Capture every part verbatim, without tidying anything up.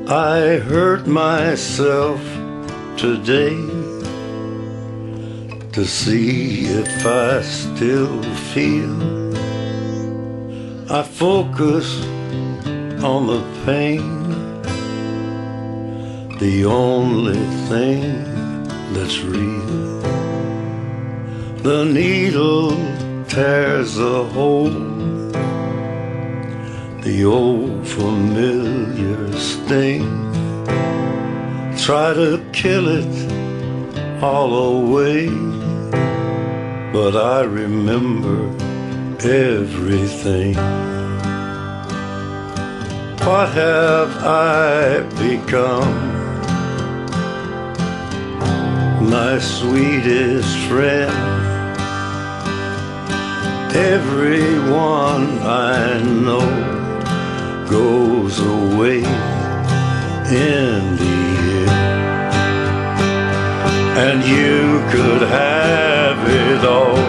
I hurt myself today to see if I still feel. I focus on the pain, the only thing that's real. The needle tears a hole, the old familiar sting. Try to kill it all away, but I remember everything. What have I become? My sweetest friend. Everyone I know goes away in the end, and you could have it all.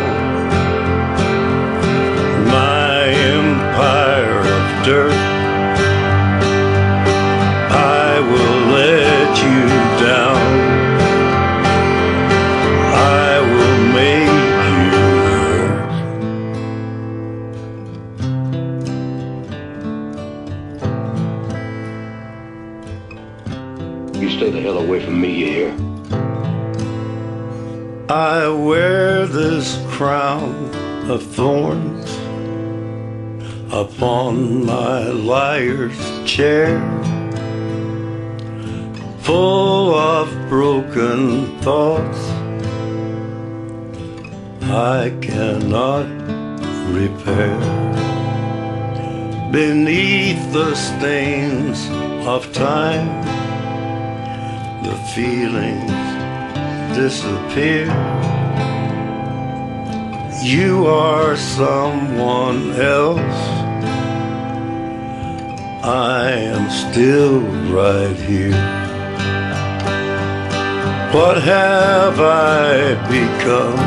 My empire of dirt, I will let you down. I will make you hurt. You stay the hell away from me, you hear? I wear this crown of thorns upon my liar's chair, full of broken thoughts I cannot repair. Beneath the stains of time, the feelings disappear. You are someone else, I am still right here. What have I become?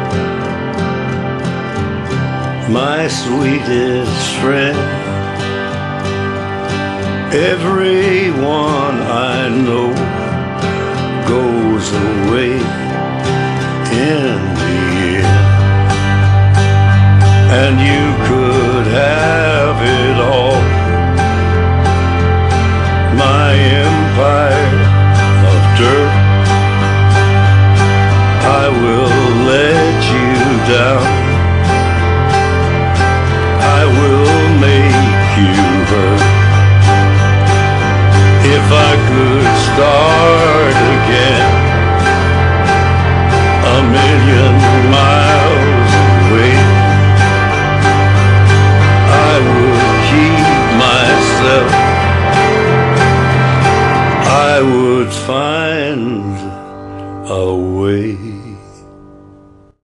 My sweetest friend. Everyone I know goes away in the end, and you could have it all. My empire of dirt, I will let you down. I will make you hurt. If I could start again, a million miles away, I would keep myself. I would find